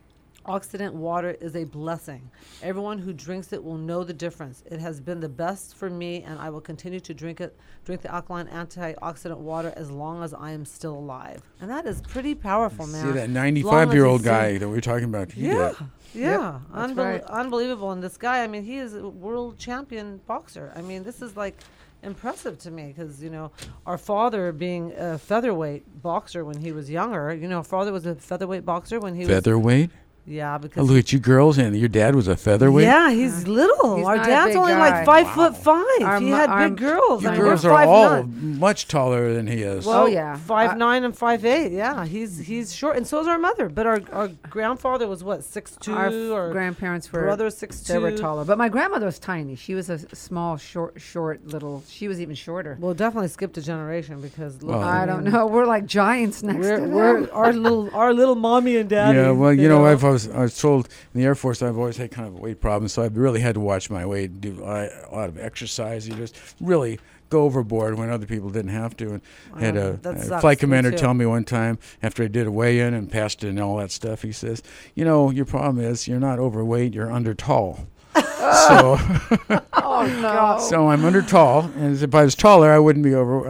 water is a blessing. Everyone who drinks it will know the difference. It has been the best for me, and I will continue to drink the alkaline antioxidant water as long as I am still alive. And that is pretty powerful, man. See that As long as 95-year-old it's guy that we were talking about? He Yeah, did. yeah, that's right. unbelievable. And this guy, I mean, he is a world champion boxer. I mean, this is like impressive to me because our father being a featherweight boxer when he was younger. Our father was a featherweight boxer when he was. Featherweight? Yeah, Oh, because look at you girls, and your dad was a featherweight? yeah, he's little. He's Our not a dad's big only guy. like 5'5". Our He mo- had our- big girls. You I I mean, girls we're are all 5'9". much taller than he is. Well, Oh, yeah. 5'9" and 5'8". Yeah, he's short, and so is our mother. But our grandfather was what, 6'2", Our or grandparents were brother 6'2". They were taller, but my grandmother was tiny. She was a small, short little. She was even shorter. Well, definitely skipped a generation because look, Well, I don't know. We're like giants next to them. We're our little mommy and daddy. Yeah, well, I was told in the Air Force I've always had kind of weight problems, so I've really had to watch my weight, do a lot of exercise. You just really go overboard when other people didn't have to. And had that a sucks. flight Me commander too. tell me one time after I did a weigh-in and passed it and all that stuff, he says, your problem is you're not overweight, you're under tall. So, Oh no! so I'm under tall, and if I was taller, I wouldn't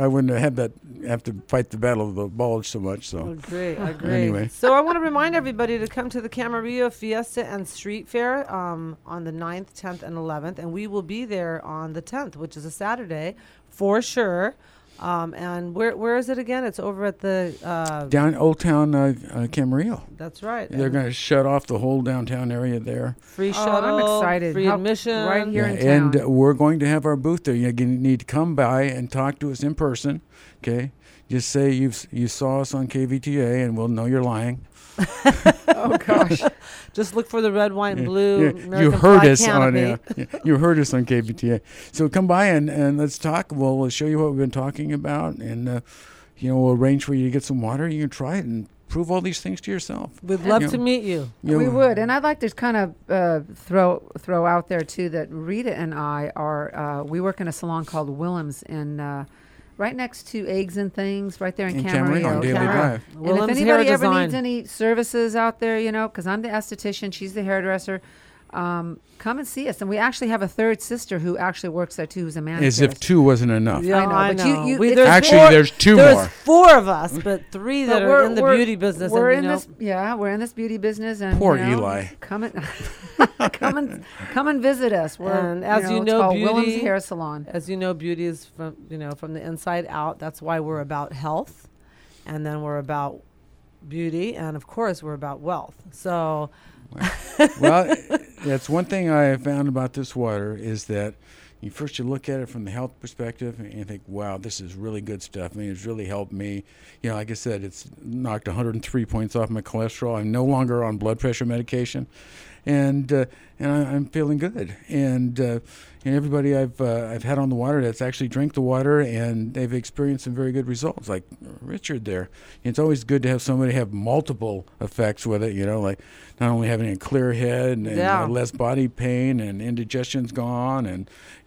have to fight the battle of the bulge so much. So. Agree. Anyway. So I want to remind everybody to come to the Camarillo Fiesta and Street Fair on the 9th, 10th, and 11th. And we will be there on the 10th, which is a Saturday, for sure. And where is it again? It's over at the... Down Old Town Camarillo. That's right. They're And going to shut off the whole downtown area there. free Oh, shuttle, I'm excited. free How- admission. right here in and town. we're going to have our booth there. You need to come by and talk to us in person. Okay, just say you saw us on KVTA, and we'll know you're lying. Oh gosh. Just look for the red, white, and blue. Yeah, American you heard flag us on canopy. you heard us on KBTA. So come by and let's talk. We'll show you what we've been talking about, and we'll arrange for you to get some water. You can try it and prove all these things to yourself. We'd love to meet you. We would, and I'd like to kind of throw out there too that Rita and I are we work in a salon called Willems in right next to Eggs and Things, right there in Camarillo. on Daily Drive. And Willems if Hair anybody ever Design. needs any services out there, because I'm the esthetician, she's the hairdresser, come and see us. And we actually have a third sister who actually works there too, who's a manicurist. As if 2 wasn't enough. Yeah, I know, but you- there's Actually, four- there's 2 There's more. 4 of us, but 3 But that are in the beauty business. We're and, in this, we're in this beauty business, and Poor Eli. come and come and visit us. We're, And as you it's know, called beauty- Willems Hair Salon. As you know, beauty is from the inside out. That's why we're about health, and then we're about beauty, and of course we're about wealth. So Well, that's one thing I have found about this water is that you look at it from the health perspective and you think, wow, this is really good stuff. I mean, it's really helped me. Like I said, it's knocked 103 points off my cholesterol. I'm no longer on blood pressure medication, and I'm feeling good. And everybody I've had on the water that's actually drank the water, and they've experienced some very good results. Like Richard there, it's always good to have somebody have multiple effects with it. Like not only having a clear head and less body pain and indigestion's gone, and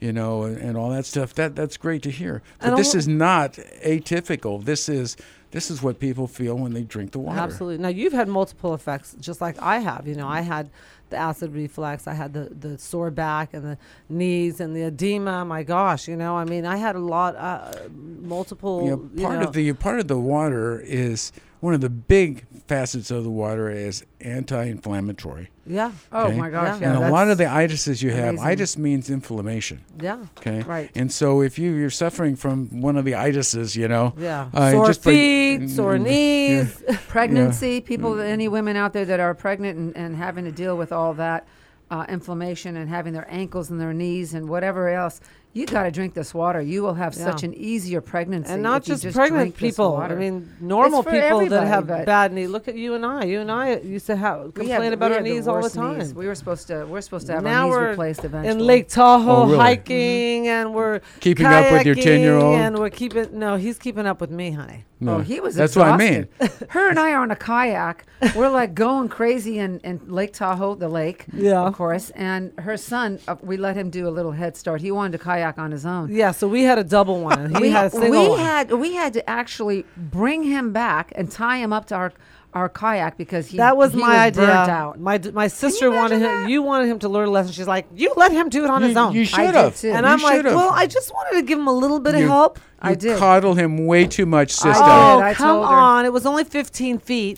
and all that stuff. That's great to hear. But this is not atypical. This is what people feel when they drink the water. absolutely. Now you've had multiple effects, just like I have. I had the acid reflux. I had the sore back and the knees and the edema. My gosh, I had a lot, multiple. Part of the water is one of the big facets of the water is anti-inflammatory. Yeah. Oh Okay. my gosh! Yeah. Yeah, And a lot of the itises you have, amazing. itis means inflammation. Yeah. Okay. Right. And so if you're suffering from one of the itises, Yeah. Sore Sore feet, sore knees. pregnancy, people, any women out there that are pregnant and having to deal with all that inflammation and having their ankles and their knees and whatever else, you got to drink this water. You will have such an easier pregnancy. And not if you just drink pregnant this people. water. I mean, normal It's for people that everybody, have but- bad knees. Look at you and I. You and I used to complain about our knees all the time. We're supposed to have Now our knees we're replaced eventually. in Lake Tahoe Oh, really? hiking, and we're Keeping up with your kayaking, 10-year-old? and we're keeping. No, he's keeping up with me, honey. Oh, he was That's what I mean. exhausted. Her and I are on a kayak. We're like going crazy in Lake Tahoe, the lake, Yeah. of course. And her son, we let him do a little head start. He wanted to kayak on his own. Yeah, so we had a double one, and he had a single one. We had to actually bring him back and tie him up to our kayak because That was he my idea. burnt out. My sister wanted imagine him. that? You wanted him to learn a lesson. She's like, you let him do it on his own. You I should did have. too. and You I'm like, should've. well, I just wanted to give him a little bit of You- help. I You did. coddle him way too much, sister. I Oh, did. I come told her. on. It was only 15 feet.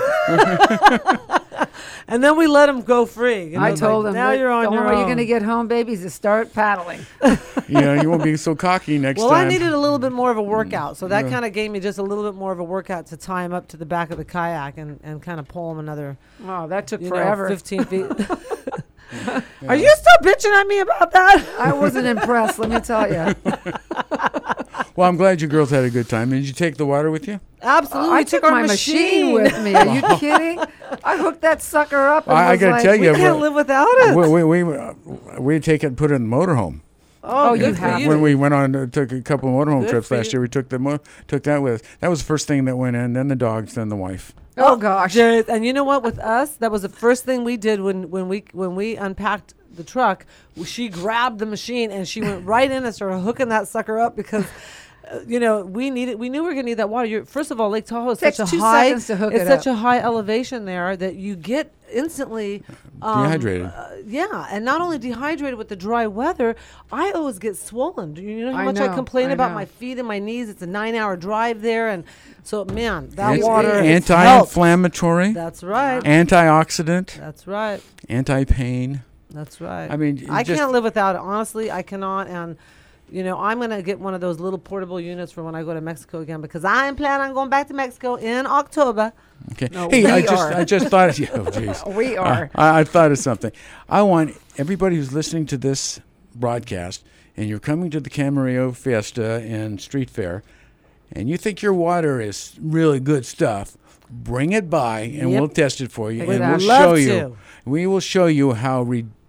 And then we let him go free. I told him, now you're on the your only own. way you're going to get home, baby, is to start paddling. You won't be so cocky next Well, time. I needed a little bit more of a workout. So that kind of gave me just a little bit more of a workout to tie him up to the back of the kayak and kind of pull him another Oh, that took 15 forever. feet. Are you still bitching at me about that? I wasn't impressed, let me tell you. Well, I'm glad you girls had a good time. Did you take the water with you? Absolutely. I We took our my machine with me. Are you kidding? I hooked that sucker up. And I was gotta like, tell you, We can't live without it. we take it and put it in the motorhome. Oh, you good for have. When we went on, took a couple of motorhome Good trips for last you. year, we took that with us. That was the first thing that went in, then the dogs, then the wife. Oh gosh. Jared, and you know what? With us, that was the first thing we did when we unpacked the truck. She grabbed the machine and she went right in and started hooking that sucker up because. We knew we were gonna need that water. First of all, Lake Tahoe is Takes such a 2 high. seconds to hook it's it such up. a high elevation there that you get instantly Dehydrated. Yeah, and not only dehydrated with the dry weather, I always get swollen. Do you know how I much I know, complain I about know. my feet and my knees? It's a 9-hour drive there, and so man, that It's water has helped. anti-inflammatory, That's right. antioxidant, That's right. anti-pain. That's right. I mean, I just- can't live without it. Honestly, I cannot. And I'm gonna get one of those little portable units for when I go to Mexico again because I am planning on going back to Mexico in October. Okay. No, hey, we I just thought. Oh, jeez. We are. I thought of something. I want everybody who's listening to this broadcast, and you're coming to the Camarillo Fiesta and Street Fair, and you think your water is really good stuff. bring it by and Yep. we'll test it for you, We'd and we'll love show to. you. We will show you how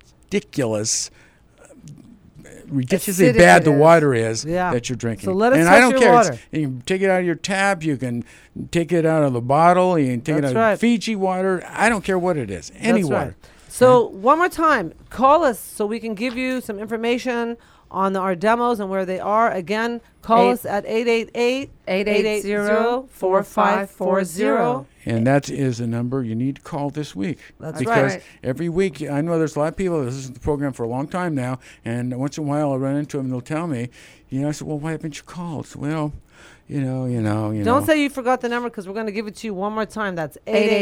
ridiculously Acidic bad it the is. water is Yeah. that you're drinking. So let us and test I don't your care. water. You can take it out of your tap. You can take it out of the bottle. You can take That's it out right. of Fiji water. I don't care what it is. Any That's water. right. So one more time, call us so we can give you some information on our demos and where they are. Again, call us at 888-880-4540. And that is the number you need to call this week. That's because right. every week, I know there's a lot of people that listen to the program for a long time now, and once in a while I run into them and they'll tell me, I said, well, why haven't you called? So, well, you know. Don't say you forgot the number because we're going to give it to you one more time. That's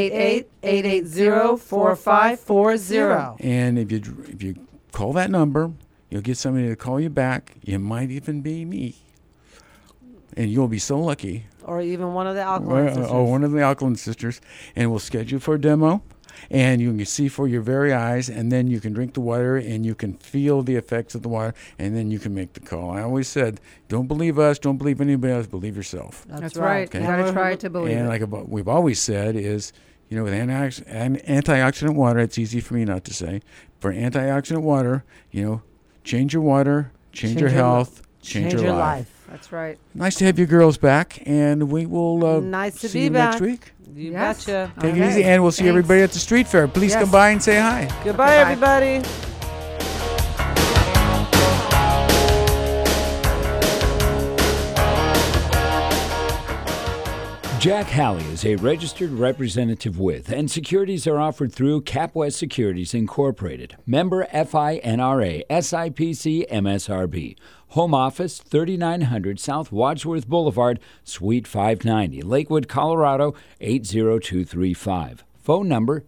888-880-4540. And if you call that number, you'll get somebody to call you back. You might even be me. And you'll be so lucky. Or even one of the alkaline sisters. Or one of the alkaline sisters. And we'll schedule for a demo. And you can see for your very eyes. And then you can drink the water. And you can feel the effects of the water. And then you can make the call. I always said, don't believe us. Don't believe anybody else. Believe yourself. That's right. Okay. You got to try to believe And it. like we've always said is, with antioxidant water, it's easy for me not to say. For antioxidant water, change your water, change your health, change your life. That's right. Nice to have you girls back, and we will Nice to see be you back. next week. You Yes. betcha. Take it Okay. easy, and we'll see Thanks. everybody at the street fair. Please Yes. come by and say hi. Goodbye, everybody. Jack Halley is a registered representative with, and securities are offered through CapWest Securities Incorporated, member FINRA, SIPC, MSRB. Home office, 3900 South Wadsworth Boulevard, Suite 590, Lakewood, Colorado, 80235. Phone number,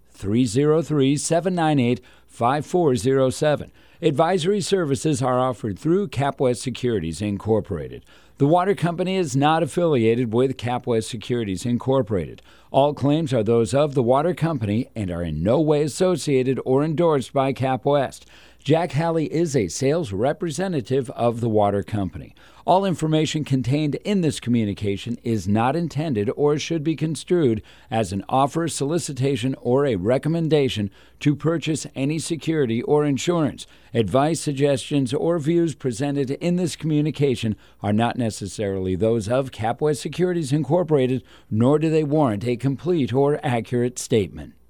303-798-5407. Advisory services are offered through CapWest Securities Incorporated. The water company is not affiliated with CapWest Securities Incorporated. All claims are those of the water company and are in no way associated or endorsed by CapWest. Jack Halley is a sales representative of the water company. All information contained in this communication is not intended or should be construed as an offer, solicitation, or a recommendation to purchase any security or insurance. Advice, suggestions, or views presented in this communication are not necessarily those of CapWest Securities Incorporated, nor do they warrant a complete or accurate statement.